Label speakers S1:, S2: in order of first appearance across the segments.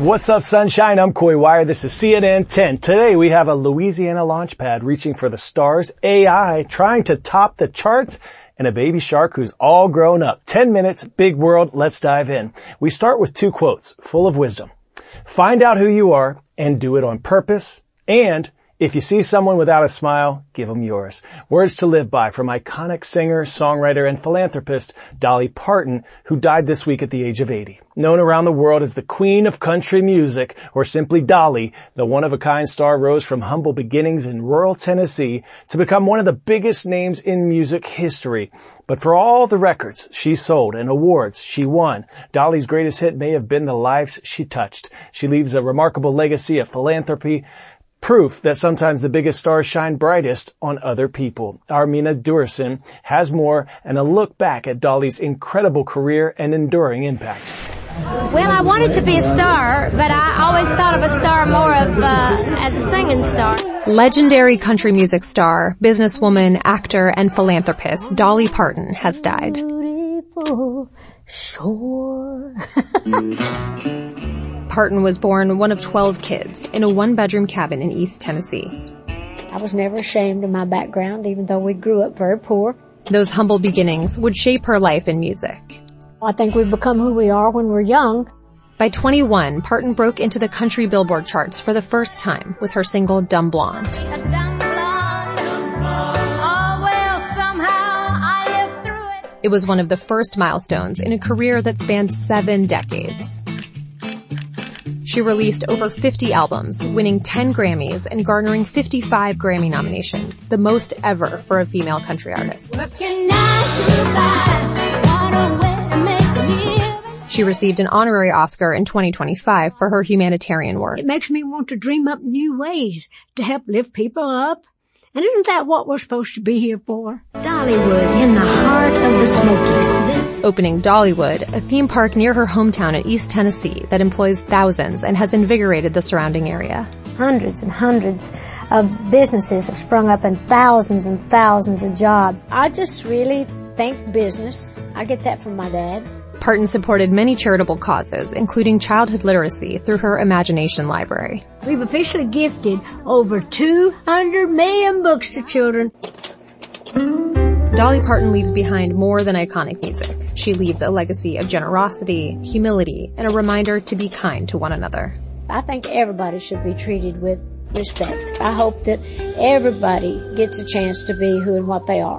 S1: What's up, sunshine? I'm Coy Wire. This is CNN 10. Today we have a Louisiana launch pad reaching for the stars, AI trying to top the charts, and a baby shark who's all grown up. 10 minutes, big world. Let's dive in. We start with two quotes full of wisdom. Find out who you are and do it on purpose. And if you see someone without a smile, give them yours. Words to live by from iconic singer, songwriter, and philanthropist Dolly Parton, who died this week at the age of 80. Known around the world as the Queen of Country Music, or simply Dolly, the one-of-a-kind star rose from humble beginnings in rural Tennessee to become one of the biggest names in music history. But for all the records she sold and awards she won, Dolly's greatest hit may have been the lives she touched. She leaves a remarkable legacy of philanthropy, proof that sometimes the biggest stars shine brightest on other people. Armina Durson has more and a look back at Dolly's incredible career and enduring impact.
S2: Well, I wanted to be a star, but I always thought of a star more of as a singing star.
S3: Legendary country music star, businesswoman, actor, and philanthropist Dolly Parton has died.
S2: Beautiful shore.
S3: Parton was born one of 12 kids in a one-bedroom cabin in East Tennessee.
S2: I was never ashamed of my background, even though we grew up very poor.
S3: Those humble beginnings would shape her life in music.
S2: I think we become who we are when we're young.
S3: By 21, Parton broke into the country Billboard charts for the first time with her single Dumb Blonde. It was one of the first milestones in a career that spanned 7 decades. She released over 50 albums, winning 10 Grammys and garnering 55 Grammy nominations, the most ever for a female country artist. She received an honorary Oscar in 2025 for her humanitarian work.
S4: It makes me want to dream up new ways to help lift people up. And isn't that what we're supposed to be here for? Dollywood, in the heart of the Smokies.
S3: Opening Dollywood, a theme park near her hometown in East Tennessee that employs thousands and has invigorated the surrounding area.
S2: Hundreds and hundreds of businesses have sprung up and thousands of jobs. I just really think business. I get that from my dad.
S3: Parton supported many charitable causes, including childhood literacy through her Imagination Library.
S4: We've officially gifted over 200 million books to children.
S3: Dolly Parton leaves behind more than iconic music. She leaves a legacy of generosity, humility, and a reminder to be kind to one another.
S2: I think everybody should be treated with respect. I hope that everybody gets a chance to be who and what they are.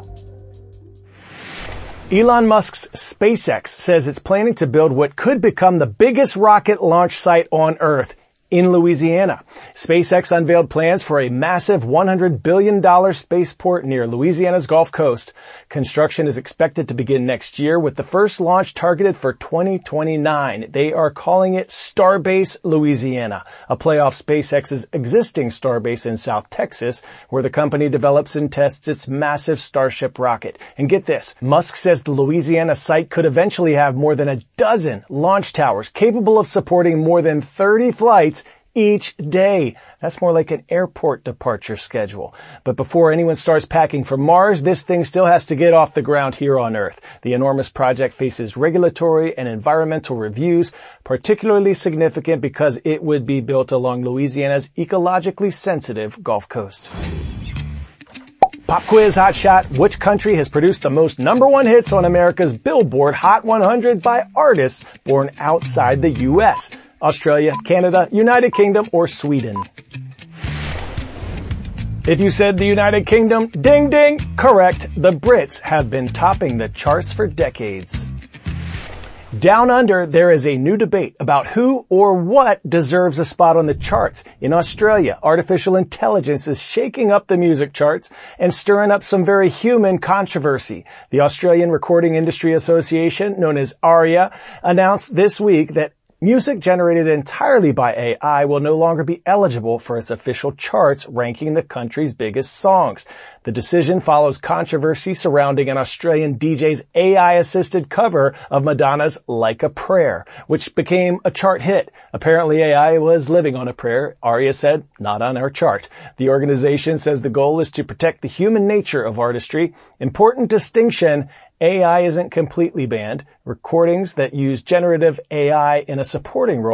S1: Elon Musk's SpaceX says it's planning to build what could become the biggest rocket launch site on Earth in Louisiana. SpaceX unveiled plans for a massive $100 billion spaceport near Louisiana's Gulf Coast. Construction is expected to begin next year with the first launch targeted for 2029. They are calling it Starbase Louisiana, a play off SpaceX's existing Starbase in South Texas, where the company develops and tests its massive Starship rocket. And get this, Musk says the Louisiana site could eventually have more than a dozen launch towers capable of supporting more than 30 flights each day. That's more like an airport departure schedule. But before anyone starts packing for Mars, this thing still has to get off the ground here on Earth. The enormous project faces regulatory and environmental reviews, particularly significant because it would be built along Louisiana's ecologically sensitive Gulf Coast. Pop quiz hot shot. Which country has produced the most #1 hits on America's Billboard Hot 100 by artists born outside the U.S.? Australia, Canada, United Kingdom, or Sweden? If you said the United Kingdom, ding ding, correct. The Brits have been topping the charts for decades. Down under, there is a new debate about who or what deserves a spot on the charts. In Australia, artificial intelligence is shaking up the music charts and stirring up some very human controversy. The Australian Recording Industry Association, known as ARIA, announced this week that music generated entirely by AI will no longer be eligible for its official charts ranking the country's biggest songs. The decision follows controversy surrounding an Australian DJ's AI-assisted cover of Madonna's Like a Prayer, which became a chart hit. Apparently AI was living on a prayer. Aria said, not on our chart. The organization says the goal is to protect the human nature of artistry. Important distinction, AI isn't completely banned. Recordings that use generative AI in a supporting role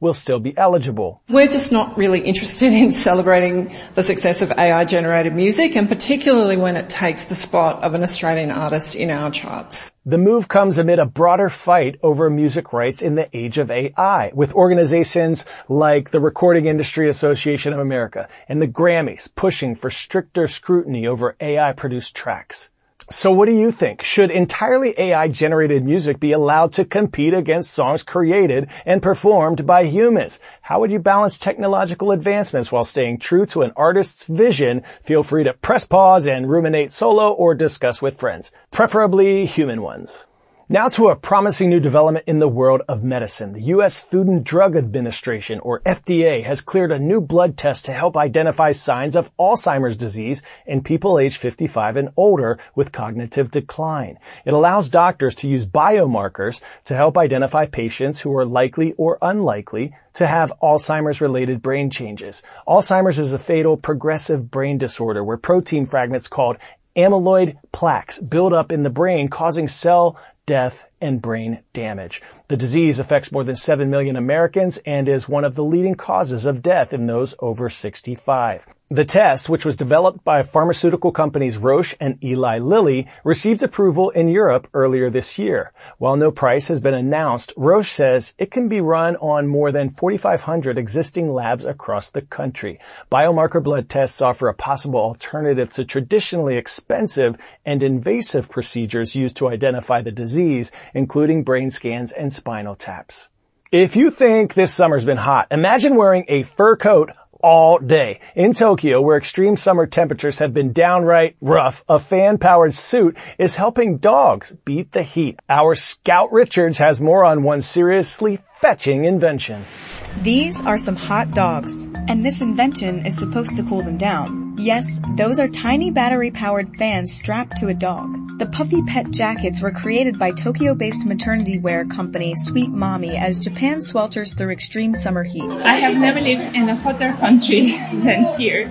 S1: will still be eligible.
S5: We're just not really interested in celebrating the success of AI-generated music, and particularly when it takes the spot of an Australian artist in our charts.
S1: The move comes amid a broader fight over music rights in the age of AI, with organizations like the Recording Industry Association of America and the Grammys pushing for stricter scrutiny over AI-produced tracks. So what do you think? Should entirely AI-generated music be allowed to compete against songs created and performed by humans? How would you balance technological advancements while staying true to an artist's vision? Feel free to press pause and ruminate solo or discuss with friends, preferably human ones. Now to a promising new development in the world of medicine. The U.S. Food and Drug Administration, or FDA, has cleared a new blood test to help identify signs of Alzheimer's disease in people aged 55 and older with cognitive decline. It allows doctors to use biomarkers to help identify patients who are likely or unlikely to have Alzheimer's-related brain changes. Alzheimer's is a fatal progressive brain disorder where protein fragments called amyloid plaques build up in the brain, causing cell death and brain damage. The disease affects more than 7 million Americans and is one of the leading causes of death in those over 65. The test, which was developed by pharmaceutical companies Roche and Eli Lilly, received approval in Europe earlier this year. While no price has been announced, Roche says it can be run on more than 4,500 existing labs across the country. Biomarker blood tests offer a possible alternative to traditionally expensive and invasive procedures used to identify the disease, including brain scans and spinal taps. If you think this summer's been hot, imagine wearing a fur coat all day. In Tokyo, where extreme summer temperatures have been downright rough, a fan-powered suit is helping dogs beat the heat. Our Scout Richards has more on one seriously fetching invention.
S6: These are some hot dogs, and this invention is supposed to cool them down. Yes, those are tiny battery-powered fans strapped to a dog. The puffy pet jackets were created by Tokyo-based maternity wear company Sweet Mommy as Japan swelters through extreme summer heat.
S7: I have never lived in a hotter country than here.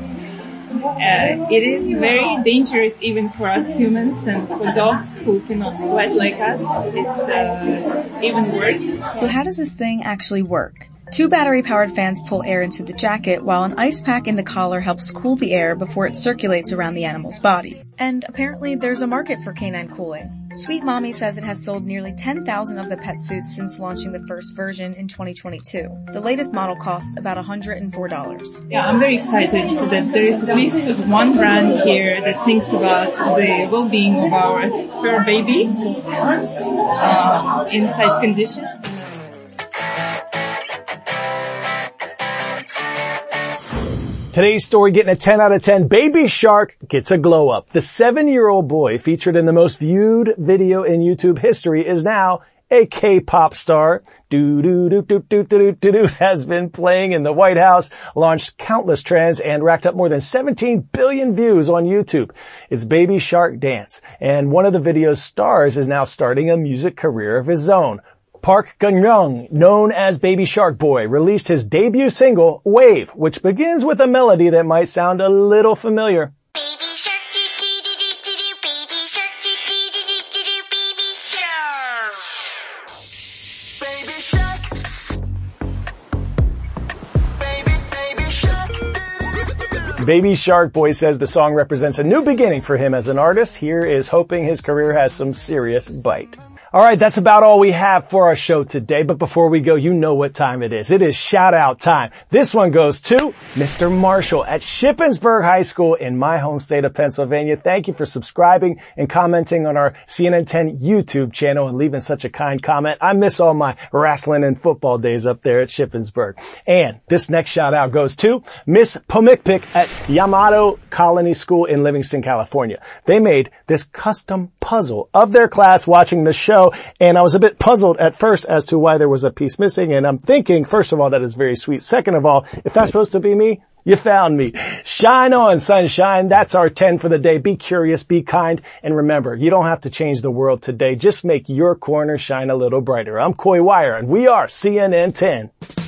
S7: It is very dangerous even for us humans, and for dogs who cannot sweat like us, it's even worse.
S6: So how does this thing actually work? 2 battery-powered fans pull air into the jacket, while an ice pack in the collar helps cool the air before it circulates around the animal's body. And apparently there's a market for canine cooling. Sweet Mommy says it has sold nearly 10,000 of the pet suits since launching the first version in 2022. The latest model costs about $104.
S7: Yeah, I'm very excited so that there is at least one brand here that thinks about the well-being of our fur babies in such conditions.
S1: Today's story getting a 10 out of 10. Baby Shark gets a glow up. The 7-year-old boy featured in the most viewed video in YouTube history is now a K-pop star. Has been playing in the White House, launched countless trends, and racked up more than 17 billion views on YouTube. It's Baby Shark Dance, and one of the video's stars is now starting a music career of his own. Park Gun-young, known as Baby Shark Boy, released his debut single, Wave, which begins with a melody that might sound a little familiar.
S8: Baby shark, do-do-do-do-do, baby shark, do-do-do-do-do, baby shark. Baby shark.
S1: Baby Shark Boy says the song represents a new beginning for him as an artist. Here is hoping his career has some serious bite. All right, that's about all we have for our show today. But before we go, you know what time it is. It is shout out time. This one goes to Mr. Marshall at Shippensburg High School in my home state of Pennsylvania. Thank you for subscribing and commenting on our CNN 10 YouTube channel and leaving such a kind comment. I miss all my wrestling and football days up there at Shippensburg. And this next shout out goes to Miss Pomikpik at Yamato Colony School in Livingston, California. They made this custom puzzle of their class watching the show. And I was a bit puzzled at first as to why there was a piece missing. And I'm thinking, first of all, that is very sweet. Second of all, if that's supposed to be me, you found me. Shine on, sunshine. That's our 10 for the day. Be curious, be kind. And remember, you don't have to change the world today. Just make your corner shine a little brighter. I'm Coy Wire, and we are CNN 10.